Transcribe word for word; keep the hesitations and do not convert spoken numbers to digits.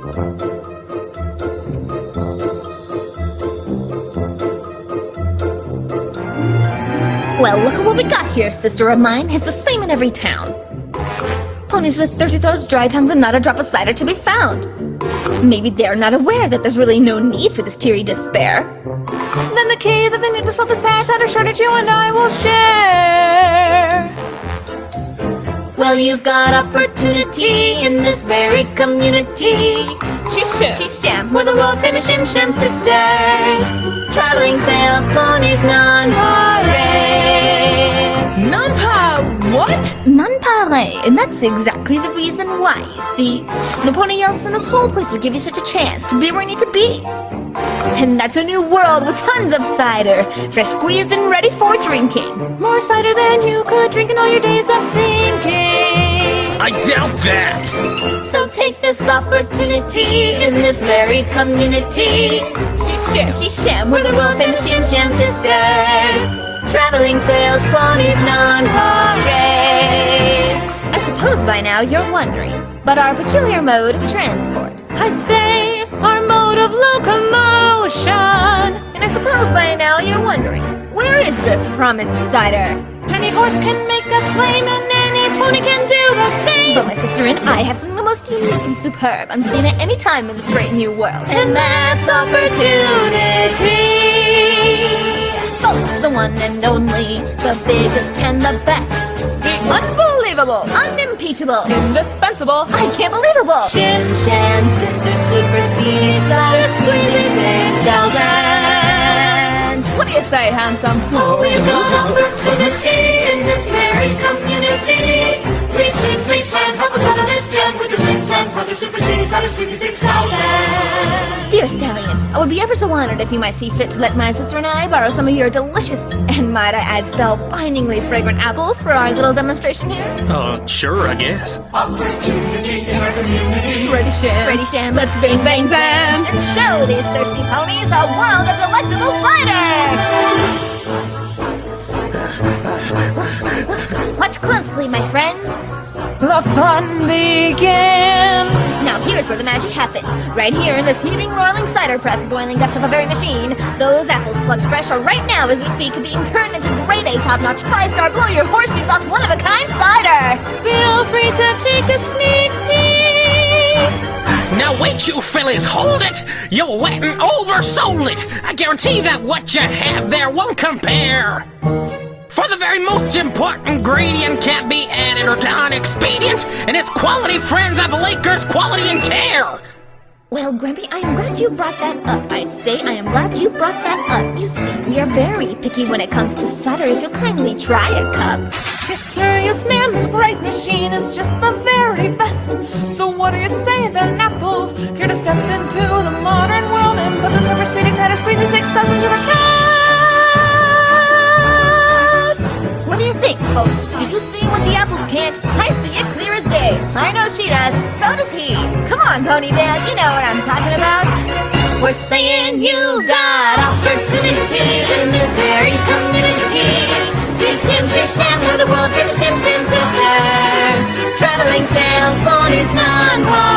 Well, look at what we got here, sister of mine. It's the same in every town. Ponies with thirsty throats, dry tongues, and not a drop of cider to be found. Maybe they're not aware that there's really no need for this teary despair. Then the key that they need to solve the sad cider shortage you and I will share. Well, you've got opportunity in this very community. She's Sham. She's Sham. We're the world famous Shim Sham sisters. Traveling sales ponies non-pareil. Non-pa... what? Non-pareil, and that's exactly the reason why, you see. No pony else in this whole place would give you such a chance to be where you need to be. And that's a new world with tons of cider, fresh squeezed and ready for drinking. More cider than you could drink in all your days of thinking. I doubt that! So take this opportunity in this very community. She's Sham. She's Sham. We're the world famous Shim Sham sisters. Traveling sales ponies non-pareil. I suppose by now you're wondering, but our peculiar mode of transport. I say, our mode of locomotion. And I suppose by now you're wondering, where is this promised cider? Any horse can make a claim and any pony can do the same. But my sister and I have something the most unique and superb, unseen at any time in this great new world. And that's opportunity. Folks, the one and only, the biggest and the best. The unbelievable, unimpeachable, indispensable, I can't believable. Shim Sham Sisters, super speedy cider squeezing six thousand. What do you say, handsome? Oh, we've got opportunity in this very community. Reach in, reach and help us out of this jam with the Shim Sham Sisters, super speedy cider squeezing six thousand. Dear Stallion, I would be ever so honored if you might see fit to let my sister and I borrow some of your delicious, and might I add spellbindingly fragrant apples for our little demonstration here. Uh, sure, I guess. Opportunity in our community. Ready, Sham. Ready, Sham. Let's bang, bang, zam. And show these thirsty ponies a world of delectable cider. Watch closely, my friends. The fun begins. Now here's where the magic happens. Right here in this heaving, roiling cider press, boiling guts of a very machine. Those apples plucked fresh are right now, as we speak, being turned into grade A, top-notch, five-star, blow your horses off, one-of-a-kind cider. Feel free to take a sneak peek. Now wait, you fillies, hold it! You wet and oversold it! I guarantee that what you have there won't compare! For the very most important ingredient can't be added or done expedient, and it's quality, friends of Lakers, quality and care! Well, Grumpy, I am glad you brought that up. I say I am glad you brought that up. You see, we are very picky when it comes to cider. If you'll kindly try a cup. Yes, sir, yes, ma'am, this great machine is just the very best. So what do you say then, apples? Here to step into the modern world and put the super speedy cider squeezy six thousand to the test. What do you think, folks? Do you see what the apples can't? I see it clear as day. I know she does. So does he. Come on, Pony Man, you know what I'm talking about. We're saying you've got opportunity in this very community. Shim Shim Shim Sham, we're the world famous Shim Shim sisters. Traveling sales ponies non-pareil.